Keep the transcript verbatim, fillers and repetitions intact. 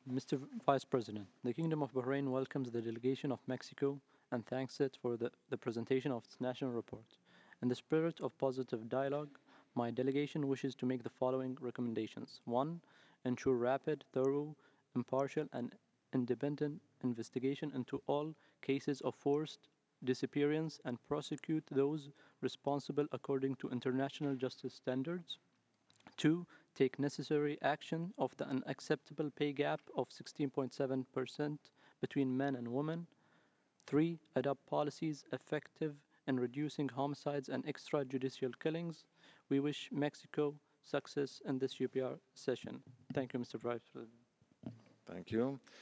Mister Vice President, the Kingdom of Bahrain welcomes the delegation of Mexico and thanks it for the, the presentation of its national report. In the spirit of positive dialogue, my delegation wishes to make the following recommendations. one. Ensure rapid, thorough, impartial, and independent investigation into all cases of forced disappearance and prosecute those responsible according to international justice standards. two. Take necessary action of the unacceptable pay gap of sixteen point seven percent between men and women. three. Adopt policies effective in reducing homicides and extrajudicial killings. We wish Mexico success in this U P R session. Thank you, Mister Vice President. Thank you.